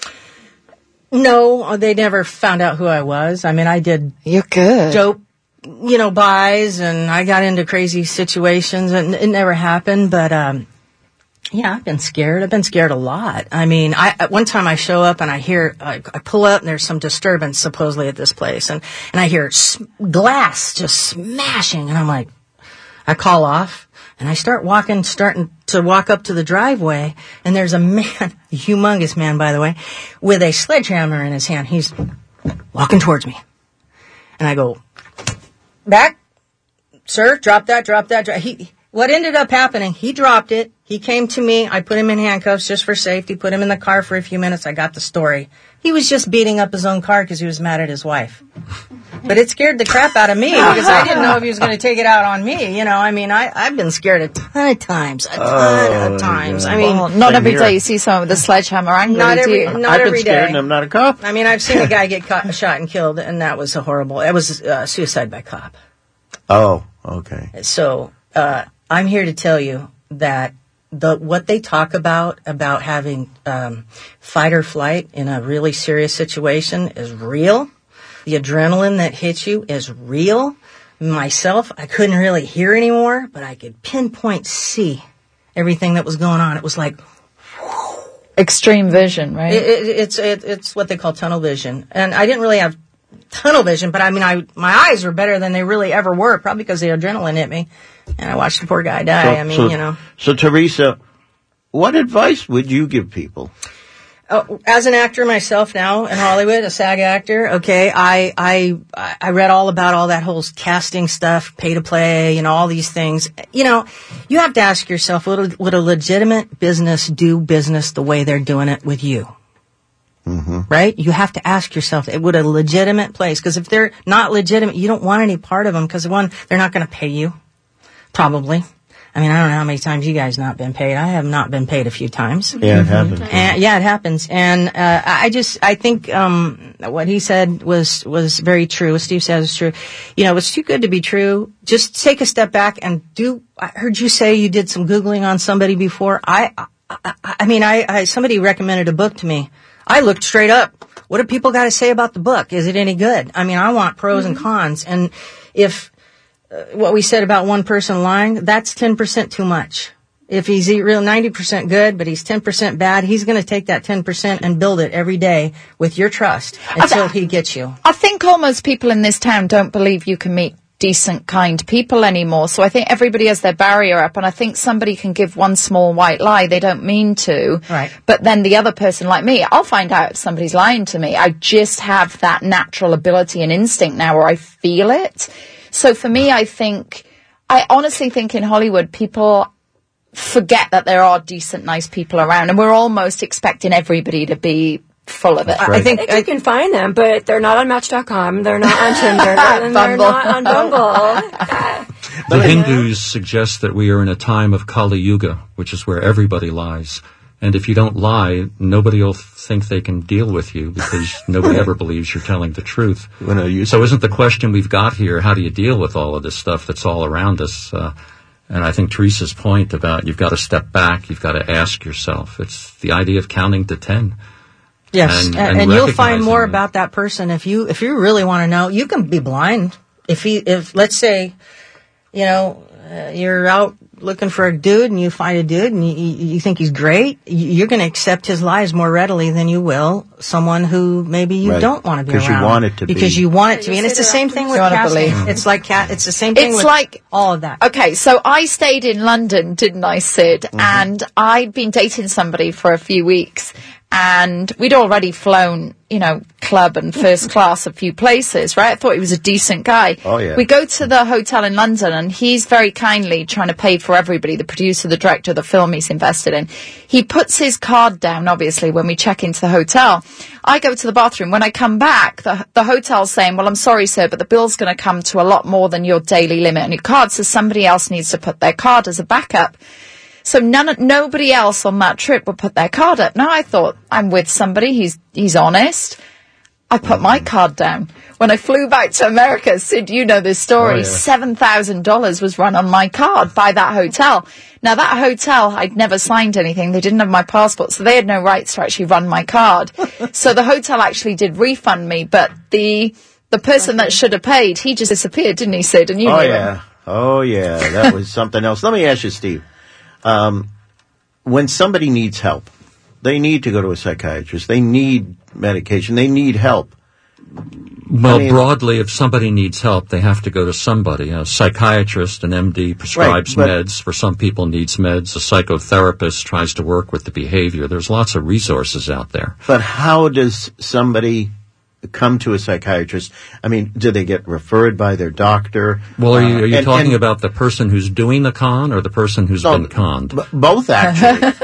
No, they never found out who I was. I mean, I did You're good. dope, you know, buys, and I got into crazy situations, and it never happened, but, um, yeah, I've been scared. I've been scared a lot. I mean, I, at one time I show up and I hear, I, I pull up and there's some disturbance supposedly at this place, and, and I hear s- glass just smashing, and I'm like, I call off and I start walking, starting to to walk up to the driveway, and there's a man, a humongous man, by the way, with a sledgehammer in his hand. He's walking towards me. And I go, back, sir, drop that, drop that. Drop. He, what ended up happening, he dropped it. He came to me. I put him in handcuffs just for safety, put him in the car for a few minutes. I got the story. He was just beating up his own car because he was mad at his wife. But it scared the crap out of me because I didn't know if he was going to take it out on me. You know, I mean, I, I've been scared a ton of times, a ton oh, of times. yeah. I mean, well, not every day you see someone with a sledgehammer angrily, not every, do you? not I've every been scared day. and I'm not a cop. I mean, I've seen a guy get caught, shot and killed, and that was a horrible. It was uh, suicide by cop. Oh, okay. So uh, I'm here to tell you that the what they talk about about having um, fight or flight in a really serious situation is real. The adrenaline that hits you is real. Myself, I couldn't really hear anymore, but I could pinpoint see everything that was going on. It was like extreme vision, right? It, it, it's it, it's what they call tunnel vision, and I didn't really have tunnel vision, but I mean, I my eyes were better than they really ever were, probably because the adrenaline hit me, and I watched the poor guy die. So, I mean, so, you know. So, Teresa, what advice would you give people? Oh, as an actor myself now in Hollywood, a SAG actor, okay, I, I, I read all about all that whole casting stuff, pay to play, you know, all these things. You know, you have to ask yourself, would a, would a legitimate business do business the way they're doing it with you? Mm-hmm. Right? You have to ask yourself, would a legitimate place, because if they're not legitimate, you don't want any part of them, because one, they're not going to pay you. Probably. I mean, I don't know how many times you guys not been paid. I have not been paid a few times. Yeah, it happens. And, yeah, it happens. And uh, I just, I think um, what he said was was very true. What Steve said is true. You know, it's too good to be true. Just take a step back and do. I heard you say you did some Googling on somebody before. I, I, I mean, I, I somebody recommended a book to me. I looked straight up. What do people got to say about the book? Is it any good? I mean, I want pros mm-hmm. and cons. And if what we said about one person lying, that's ten percent too much. If he's real ninety percent good, but he's ten percent bad, he's going to take that ten percent and build it every day with your trust until th- he gets you. I think almost people in this town don't believe you can meet decent, kind people anymore. So I think everybody has their barrier up, and I think somebody can give one small white lie they don't mean to. Right. But then the other person, like me, I'll find out if somebody's lying to me. I just have that natural ability and instinct now where I feel it. So for me, I think, I honestly think in Hollywood, people forget that there are decent, nice people around, and we're almost expecting everybody to be full of it. Right. I think, I think you can find them, but they're not on Match dot com, they're not on Tinder, and they're not on Bumble. The Hindus suggest that we are in a time of Kali Yuga, which is where everybody lies. And if you don't lie, nobody will think they can deal with you because nobody ever believes you're telling the truth. So isn't the question we've got here, how do you deal with all of this stuff that's all around us? Uh, and I think Teresa's point about you've got to step back, you've got to ask yourself. It's the idea of counting to ten. Yes, and, and, and, and you'll find more them. about that person if you if you really want to know. You can be blind if he if let's say, you know, uh, you're out looking for a dude and you find a dude and you, you think he's great, you're going to accept his lies more readily than you will someone who maybe you right. don't want to be around. Because you want it to because be. you want it to be. And it's the same thing with casting. It's like cat. It's the same thing it's with like, all of that. Okay, so I stayed in London, didn't I, Sid? Mm-hmm. And I'd been dating somebody for a few weeks. And we'd already flown, you know, club and first class a few places, right? I thought he was a decent guy. Oh, yeah. We go to the hotel in London and he's very kindly trying to pay for everybody, the producer, the director, the film he's invested in. He puts his card down, obviously, when we check into the hotel. I go to the bathroom. When I come back, the, the hotel's saying, well, I'm sorry, sir, but the bill's going to come to a lot more than your daily limit on your card, so somebody else needs to put their card as a backup. So none, nobody else on that trip would put their card up. Now I thought, I'm with somebody, he's, he's honest. I put my card down. When I flew back to America, Sid, you know this story, oh, yeah. seven thousand dollars was run on my card by that hotel. Now that hotel, I'd never signed anything. They didn't have my passport, so they had no rights to actually run my card. So the hotel actually did refund me, but the, the person that should have paid, he just disappeared, didn't he, Sid? And you oh, knew yeah. him. Oh, yeah. That was something else. Let me ask you, Steve. Um, when somebody needs help, they need to go to a psychiatrist. They need medication. They need help. Well, I mean, broadly, if somebody needs help, they have to go to somebody. A psychiatrist, an M D, prescribes Right, but- meds. For some people, needs meds. A psychotherapist tries to work with the behavior. There's lots of resources out there. But how does somebody come to a psychiatrist? I mean, do they get referred by their doctor? Well, are you, are you Uh, and- talking and- about the person who's doing the con or the person who's No, been conned? b- both, actually.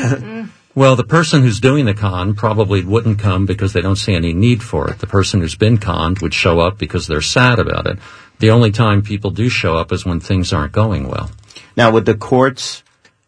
Well, the person who's doing the con probably wouldn't come because they don't see any need for it. The person who's been conned would show up because they're sad about it. The only time people do show up is when things aren't going well. Now, would the courts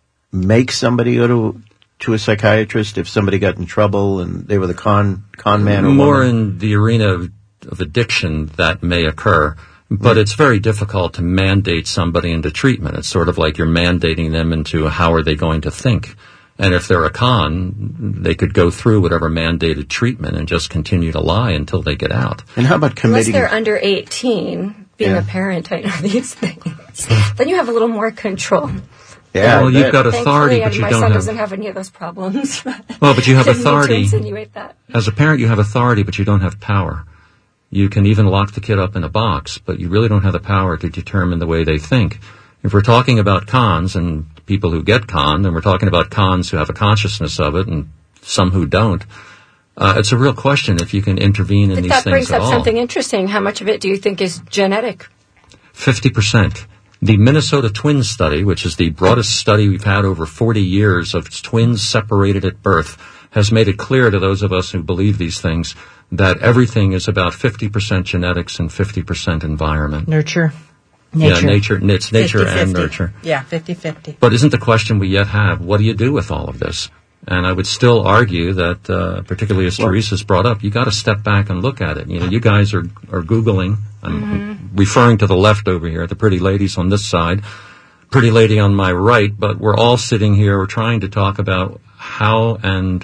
make somebody go to to a psychiatrist if somebody got in trouble and they were the con con man or More woman? in the arena of, of addiction, that may occur. But it's very difficult to mandate somebody into treatment. It's sort of like you're mandating them into how are they going to think. And if they're a con, they could go through whatever mandated treatment and just continue to lie until they get out. And how about Unless committing? they're under eighteen, being Yeah. a parent, I know these things. Then you have a little more control. Yeah, well, you've got authority, Thankfully, but you my don't son have. doesn't have any of those problems. Well, but you have Didn't mean to authority. insinuate that. As a parent, you have authority, but you don't have power. You can even lock the kid up in a box, but you really don't have the power to determine the way they think. If we're talking about cons and people who get conned, and we're talking about cons who have a consciousness of it and some who don't, uh, it's a real question if you can intervene in But these that things brings at up all. something interesting. How much of it do you think is genetic? fifty percent. The Minnesota Twins study, which is the broadest study we've had over forty years of twins separated at birth, has made it clear to those of us who believe these things that everything is about fifty percent genetics and fifty percent environment. Nurture. Yeah, Nature. nature, it's nature and fifty-fifty. nurture. Yeah, fifty-fifty. But isn't the question we yet have, what do you do with all of this? And I would still argue that, uh, particularly as Well- Teresa's brought up, you got to step back and look at it. You know, you guys are, are Googling. I'm referring to the left over here, the pretty ladies on this side, pretty lady on my right, but we're all sitting here, we're trying to talk about how and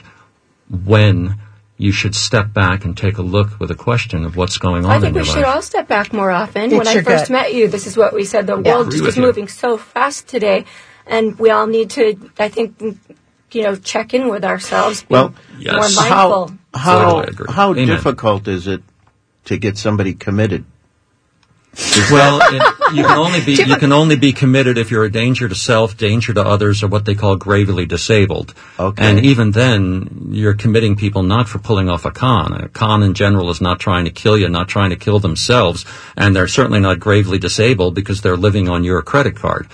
when you should step back and take a look with a question of what's going on I in think your we life. should all step back more often. It When I sure first could. met you, this is what we said. The Yeah. world Agree just with is you. moving so fast today, and we all need to, I think, you know, check in with ourselves, be Well, more mindful. how how So do I agree. how Amen. difficult is it to get somebody committed? Well, it, you can only be you can only be committed if you're a danger to self, danger to others, or what they call gravely disabled. Okay. And even then, you're committing people not for pulling off a con. A con in general is not trying to kill you, not trying to kill themselves, and they're certainly not gravely disabled because they're living on your credit card.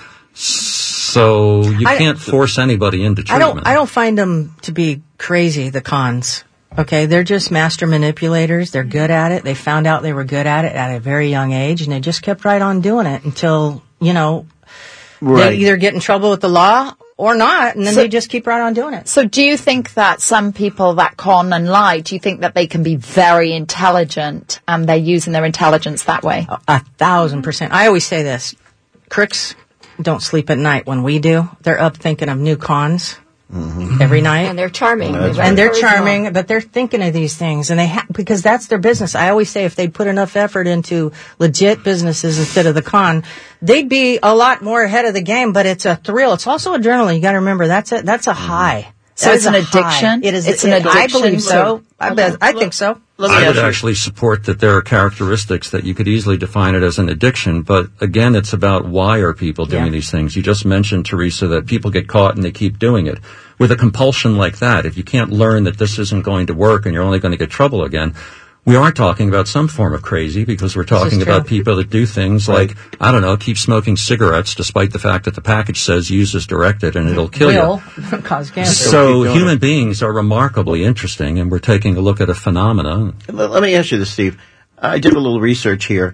So you I- can't force anybody into I treatment. don't. I don't find them to be crazy. The cons. Okay, they're just master manipulators. They're good at it. They found out they were good at it at a very young age, and they just kept right on doing it until you know Right. they either get in trouble with the law or not, and then So- they just keep right on doing it. So do you think that some people that con and lie, do you think that they can be very intelligent and they're using their intelligence that way? A thousand percent. I always say this: crooks don't sleep at night when we do. They're up thinking of new cons. Every night, And they're charming. That's They've and they're got charisma. charming, but they're thinking of these things, and they ha- because that's their business. I always say if they put enough effort into legit businesses instead of the con, they'd be a lot more ahead of the game. But it's a thrill. It's also adrenaline. You got to remember that's a that's a high. So That it's is an a high. addiction? It is. It's an it- I addiction believe so. to- I bet. I think so. Let me I ask would you- actually support that there are characteristics that you could easily define it as an addiction, but again, it's about why are people doing Yeah. these things. You just mentioned, Teresa, that people get caught and they keep doing it. With a compulsion like that, if you can't learn that this isn't going to work and you're only going to get trouble again, we are talking about some form of crazy because we're talking is true. about people that do things like, I don't know, keep smoking cigarettes despite the fact that the package says use as directed and it'll kill you. Will cause cancer. So doing human beings are remarkably interesting, and we're taking a look at a phenomena. Let let me ask you this, Steve. I did a little research here.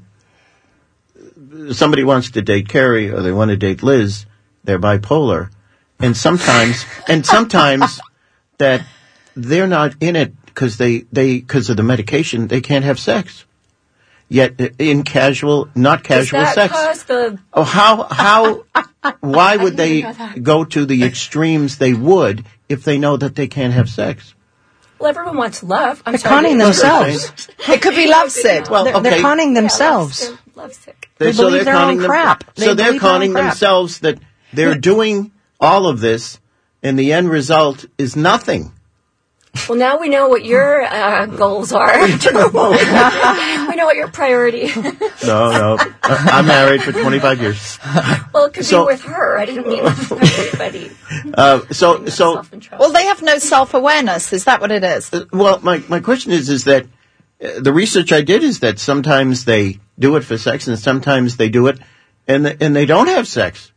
Somebody wants to date Carrie or they want to date Liz. They're bipolar. And sometimes, and sometimes that they're not in it because they, they, because of the medication, they can't have sex. Yet in casual, not casual Does that sex. cause the Oh, how, how, why would they know that. go to the extremes they would if they know that they can't have sex? Well, everyone wants love. I'm They're sorry. conning themselves. It could be lovesick. Well, They're, they're okay. conning Yeah, themselves. love's- they're lovesick. They so believe they're their conning own them- crap. They So they're believe their own conning crap. themselves that they're doing all of this, and the end result is nothing. Well, now we know what your uh, goals are. we we know what your priority is. No, no. I'm married for twenty-five years. Well, it could So- be with her. I didn't mean with everybody. Uh, so, so, Well, they have no self-awareness. Is that what it is? well, my, my question is, is that uh, the research I did is that sometimes they do it for sex and sometimes they do it and, th- and they don't have sex.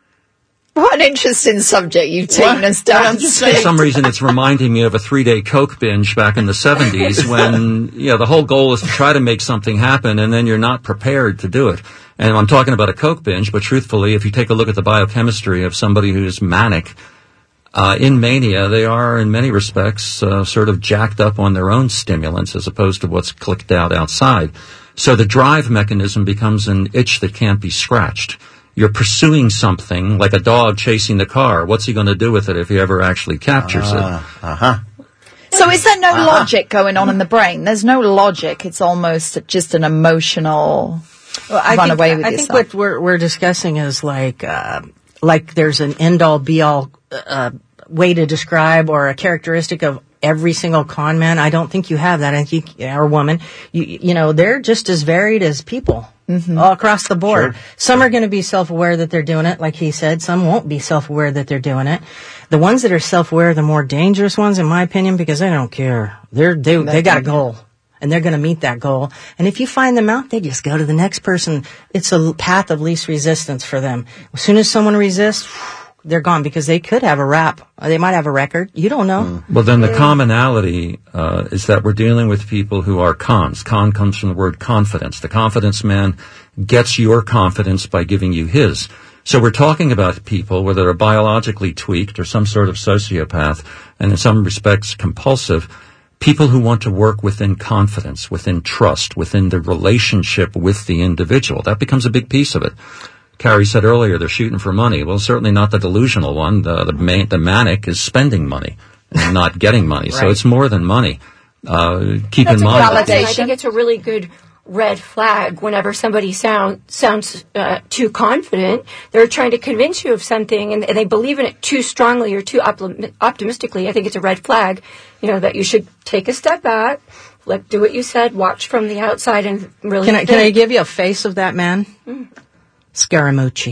What an interesting subject you've taken us down. For some reason, it's reminding me of a three-day Coke binge back in the seventies when, you know, the whole goal is to try to make something happen and then you're not prepared to do it. And I'm talking about a Coke binge, but truthfully, if you take a look at the biochemistry of somebody who's manic, uh, in mania, they are in many respects, uh, sort of jacked up on their own stimulants as opposed to what's clicked out outside. So the drive mechanism becomes an itch that can't be scratched. You're pursuing something like a dog chasing the car. What's he going to do with it if he ever actually captures uh, it? Uh-huh. So is there no Uh-huh. logic going on in the brain? There's no logic. It's almost just an emotional Well, I run think, away with I yourself. think what we're we're discussing is like uh, like there's an end all be all uh, way to describe or a characteristic of every single con man. I don't think you have that. I think you, or woman, you you know, they're just as varied as people. Mm-hmm. All across the board. Sure. Some are going to be self-aware that they're doing it, like he said. Some won't be self-aware that they're doing it. The ones that are self-aware are the more dangerous ones, in my opinion, because they don't care. They're, they, they got a goal. And they're going to meet that goal. And if you find them out, they just go to the next person. It's a path of least resistance for them. As soon as someone resists, they're gone because they could have a rap. They might have a record. You don't know. Well, then the commonality uh, is that we're dealing with people who are cons. Con comes from the word confidence. The confidence man gets your confidence by giving you his. So we're talking about people, whether they're biologically tweaked or some sort of sociopath, and in some respects compulsive, people who want to work within confidence, within trust, within the relationship with the individual. That becomes a big piece of it. Carrie said earlier they're shooting for money. Well, certainly not the delusional one. The the, man, the manic is spending money and not getting money. Right. So it's more than money. Uh, keep That's in a mind. validation. I think it's a really good red flag whenever somebody sound, sounds uh, too confident. They're trying to convince you of something and, and they believe in it too strongly or too optim- optimistically. I think it's a red flag, you know, that you should take a step back, let do what you said, watch from the outside and really Can I, can I think. give you a face of that man? Mm. Scaramucci.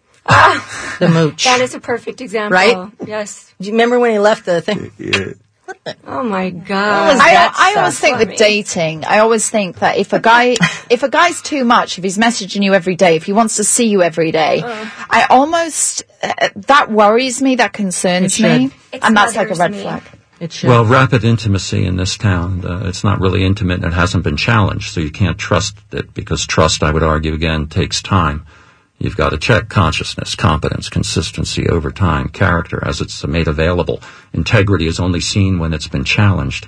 Ah, The mooch. that is a perfect example. Right? Yes. Do you remember when he left the thing? Yeah. Oh my God. I, That's I so always think funny. with dating, I always think that if a guy, if a guy's too much, if he's messaging you every day, if he wants to see you every day, I almost, uh, that worries me, that concerns It me. should. It And that's like a smothers red me. flag. It should. Well, rapid intimacy in this town, uh, it's not really intimate and it hasn't been challenged, so you can't trust it because trust, I would argue again, takes time. You've got to check consciousness, competence, consistency over time, character as it's made available. Integrity is only seen when it's been challenged.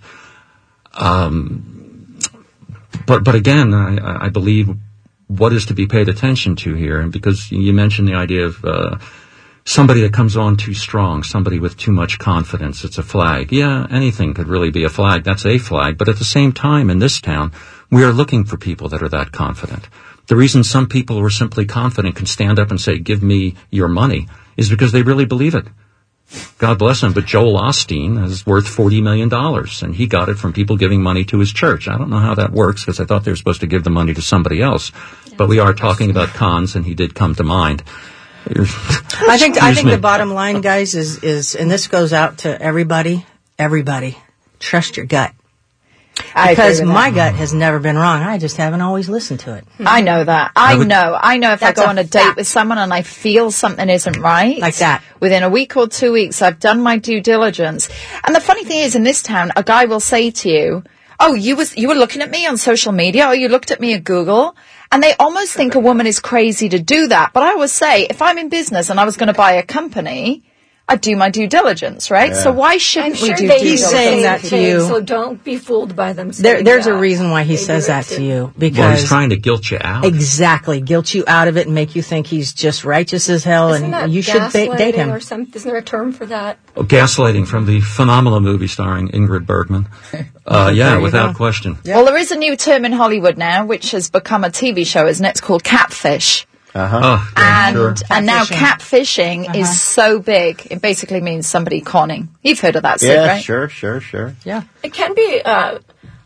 Um, but, but again, I, I believe what is to be paid attention to here, and because you mentioned the idea of, uh, somebody that comes on too strong, somebody with too much confidence, it's a flag. Yeah, anything could really be a flag. That's a flag. But at the same time, in this town, we are looking for people that are that confident. The reason some people who are simply confident can stand up and say, give me your money, is because they really believe it. God bless him, but Joel Osteen is worth forty million dollars, and he got it from people giving money to his church. I don't know how that works, because I thought they were supposed to give the money to somebody else. But we are talking about cons, and he did come to mind. I think I Excuse think me. the bottom line, guys, is is and this goes out to everybody. Everybody, trust your gut. I agree Because with my that. gut has never been wrong. I just haven't always listened to it. I know that. I would- know. I know if That's I go a on a date fact. with someone and I feel something isn't right. Like that. Within a week or two weeks, I've done my due diligence. And the funny thing is, in this town, a guy will say to you, oh, you was, you were looking at me on social media, or you looked at me at Google. And they almost think a woman is crazy to do that. But I always say, if I'm in business and I was going to buy a company, I'd do my due diligence, right? Yeah. So why shouldn't I'm we sure do they due do He's diligence? the saying same that to thing, you. So don't be fooled by them. There, saying there's a that. reason why he They says do it that too. to you Well, because he's trying to guilt you out. exactly guilt you out of it and make you think he's just righteous as hell, Isn't that and you should ba- date gaslighting him. Or some, isn't there a term for that? Oh, gaslighting from the phenomenal movie starring Ingrid Bergman. Uh, yeah, There you without go. question. Well, there is a new term in Hollywood now, which has become a T V show, isn't it? It's called catfish. Uh-huh. Oh, And sure. and now Catfishing. catfishing Uh-huh. is so big. It basically means somebody conning. You've heard of that, Sid, Yeah, right? sure, sure, sure. Yeah. It can be uh,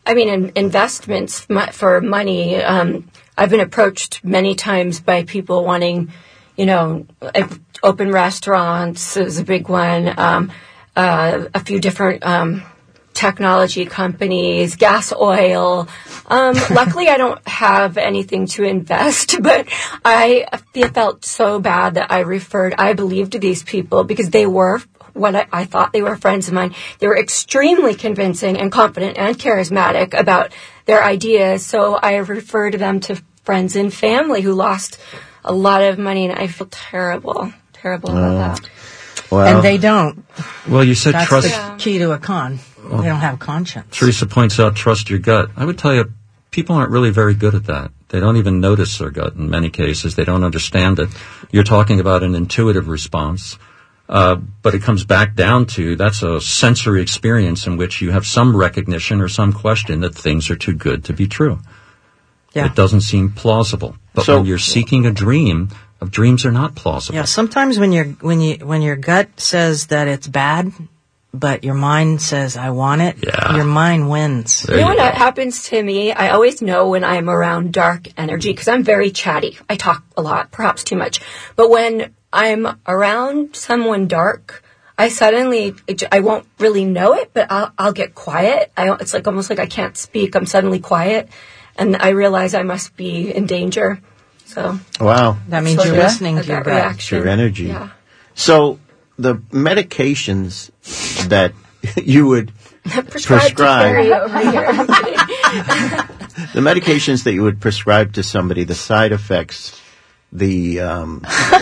I mean, in, investments mo- for money. Um, I've been approached many times by people wanting, you know, open restaurants is a big one. Um, uh, a few different um, technology companies, gas, oil. Um, luckily, I don't have anything to invest, but I felt so bad that I referred. I believed these people because they were what I, I thought they were friends of mine. They were extremely convincing and confident and charismatic about their ideas. So I referred them to friends and family who lost a lot of money, and I feel terrible, terrible about Uh, that. well, And they don't. Well, you said That's trust. the key to a con. They don't have a conscience. Teresa points out, trust your gut. I would tell you, people aren't really very good at that. They don't even notice their gut in many cases. They don't understand it. You're talking about an intuitive response. Uh, but it comes back down to that's a sensory experience in which you have some recognition or some question that things are too good to be true. Yeah. It doesn't seem plausible. But So- when you're seeking a dream, of dreams are not plausible. Yeah, sometimes when your when you when your gut says that it's bad, but your mind says I want it, Yeah. your mind wins. You know what happens to me? I always know when I'm around dark energy because I'm very chatty. I talk a lot, perhaps too much. But when I'm around someone dark, I suddenly, I won't really know it, but I'll, I'll get quiet. I, it's like almost like I can't speak. I'm suddenly quiet, and I realize I must be in danger. So Wow. That means So you're that- listening to that your gut. reaction. Your energy. Yeah. So the medications that you would Prescribed to Carrie prescribe, over here. I'm kidding. the medications that you would prescribe to somebody, the side effects, the um,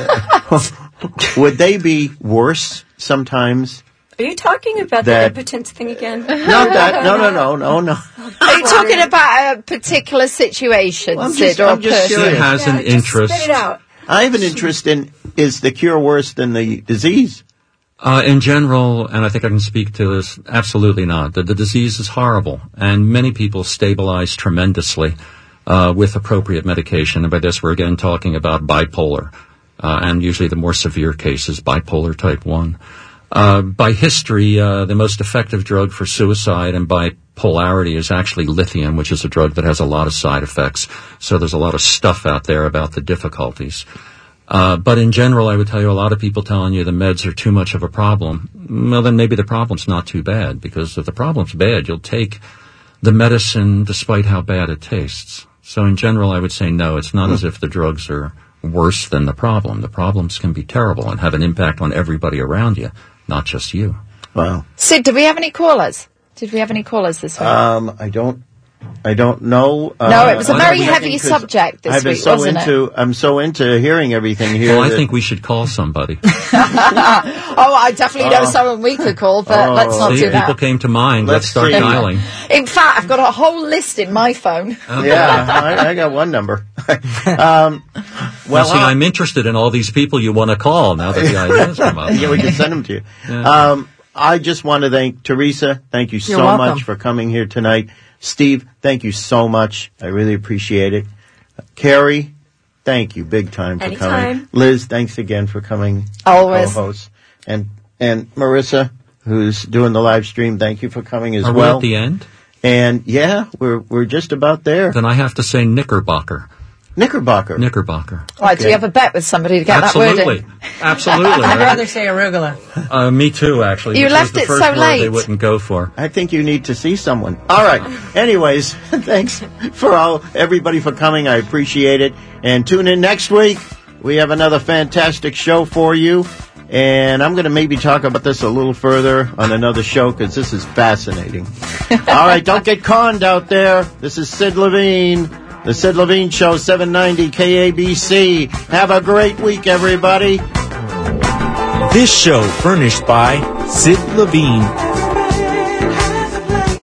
would they be worse sometimes? Are you talking about That- the impotence thing again? Not that. No, no, no, no, no. Are you talking about a particular situation, I'm Sid, just- or I'm a just person? curious. It has an Yeah, just interest. Spit it out. I have an interest in, is the cure worse than the disease? Uh, in general, and I think I can speak to this, absolutely not. The, the disease is horrible, and many people stabilize tremendously uh, with appropriate medication. And by this, we're again talking about bipolar, uh, and usually the more severe cases, bipolar type one. Uh, by history, uh, the most effective drug for suicide and bipolarity is actually lithium, which is a drug that has a lot of side effects. So there's a lot of stuff out there about the difficulties. Uh, but in general, I would tell you a lot of people telling you the meds are too much of a problem. Well, then maybe the problem's not too bad, because if the problem's bad, you'll take the medicine despite how bad it tastes. So in general, I would say no, it's not as if the drugs are worse than the problem. The problems can be terrible and have an impact on everybody around you, not just you. Wow. Sid, did we have any callers? Did we have any callers this week? Um, I don't, I don't know. Uh, No, it was a I'm very looking heavy 'cause subject this I've been week, so wasn't it? into, I'm so into hearing everything here. Well, I that- think we should call somebody. Oh, I definitely know Oh. someone we could call, but Oh. let's not See, do people that. came to mind. Let's, Let's start see. dialing. In fact, I've got a whole list in my phone. Yeah, I, I got one number. um, Well, well, see, uh, I'm interested in all these people you want to call now that the ideas come up. yeah, we can send them to you. Yeah. Um, I just want to thank Teresa. Thank you You're so welcome. much for coming here tonight. Steve, thank you so much. I really appreciate it. Uh, Carrie, thank you big time for coming. Anytime. Liz, thanks again for coming. Always. Co-host. And, and Marissa, who's doing the live stream, thank you for coming as Are well. we at the end? And yeah, we're, we're just about there. Then I have to say Knickerbocker. Knickerbocker. Knickerbocker. Right, do you have a bet with somebody to get Absolutely. that word in? Absolutely. I'd rather say arugula. Uh, me too, actually. You which left was the it first so word late. They wouldn't go for. I think you need to see someone. All right. Anyways, thanks for all everybody for coming. I appreciate it. And tune in next week. We have another fantastic show for you. And I'm going to maybe talk about this a little further on another show because this is fascinating. All right. Don't get conned out there. This is Sid Levine. The Sid Levine Show, seven ninety K A B C. Have a great week, everybody. This show furnished by Sid Levine.